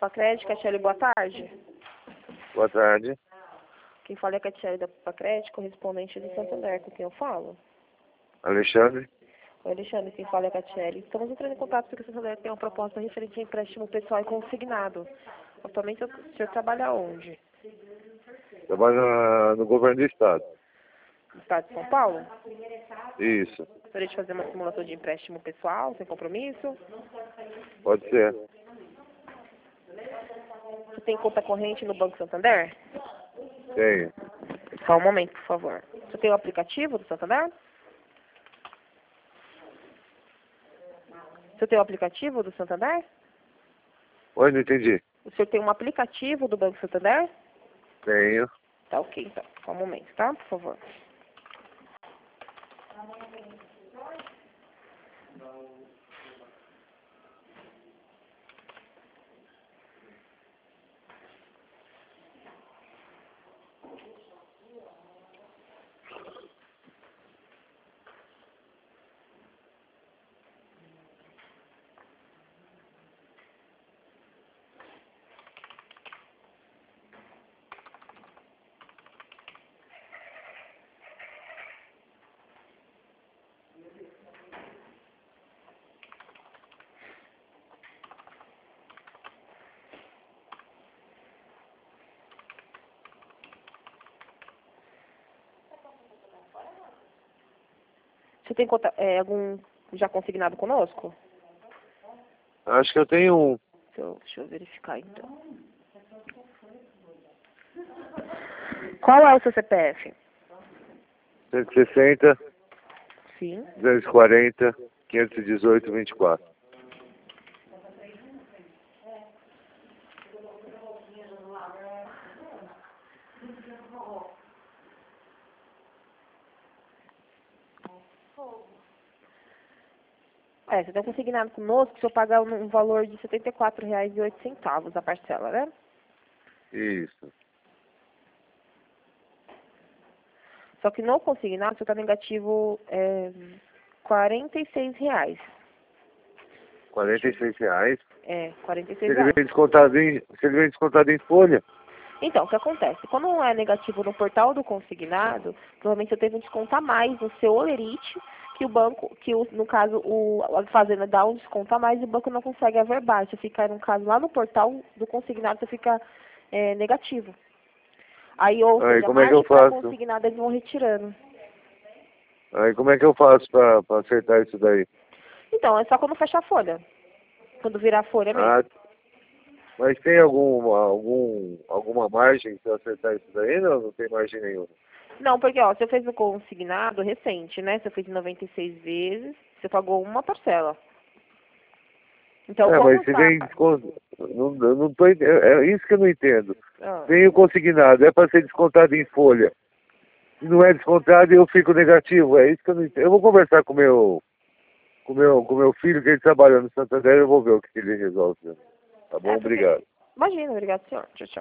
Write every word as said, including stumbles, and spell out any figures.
Pacred, Catiele, boa tarde. Boa tarde. Quem fala é Catiele da Pacred, correspondente do Santander, com quem eu falo. Alexandre. Oi, Alexandre, quem fala é Catiele. Estamos entrando em contato porque o Santander tem uma proposta referente a empréstimo pessoal e consignado. Atualmente o senhor trabalha onde? Trabalho na- no governo do estado. No estado de São Paulo? Isso. Gostaria de fazer uma simulação de empréstimo pessoal, sem compromisso? Pode ser. Você tem conta corrente no Banco Santander? Tenho. Só um momento, por favor. Você tem o aplicativo do Santander? Você tem o aplicativo do Santander? Oi, não entendi. O senhor tem um aplicativo do Banco Santander? Tenho. Tá ok, então. Só um momento, tá? Por favor. Você tem conta, é, algum já consignado conosco? Acho que eu tenho um. Deixa eu, deixa eu verificar, então. Qual é o seu C P F? cento e sessenta, Sim. duzentos e quarenta, quinhentos e dezoito, vinte e quatro. É, você está consignado conosco, se eu pagar um um valor de setenta e quatro reais e oito centavos a parcela, né? Isso. Só que no consignado, você está negativo é, quarenta e seis reais. quarenta e seis reais. É, quarenta e Se seis ele reais. vem descontado em, se ele vem descontado em folha. Então, o que acontece? Quando é negativo no portal do consignado, provavelmente eu tenho que descontar mais no seu olerite, que o banco, que o, no caso o, a fazenda dá um desconto a mais e o banco não consegue averbar. Se ficar, no caso, lá no portal do consignado, você fica é, negativo. Aí, ou Aí seja, como é que eu margem para faço? consignado eles vão retirando. Aí como é que eu faço pra, pra acertar isso daí? Então, é só quando fecha a folha. Quando virar a folha mesmo. Ah, mas tem algum, algum, alguma margem pra acertar isso daí? Não, não tem margem nenhuma. Não, porque, ó, você fez o consignado recente, né? Você fez em noventa e seis vezes, você pagou uma parcela. Então, É, como mas se tá... vem desconto, não, eu não tô, ente- é é isso que eu não entendo. Ah. Vem o consignado, é para ser descontado em folha. Se não é descontado, eu fico negativo. É isso que eu não entendo. Eu vou conversar com meu, com meu, com meu filho, que ele trabalha no Santander, eu vou ver o que ele resolve. Tá bom? É, porque... Obrigado. Imagina, obrigado, senhor. Tchau, tchau.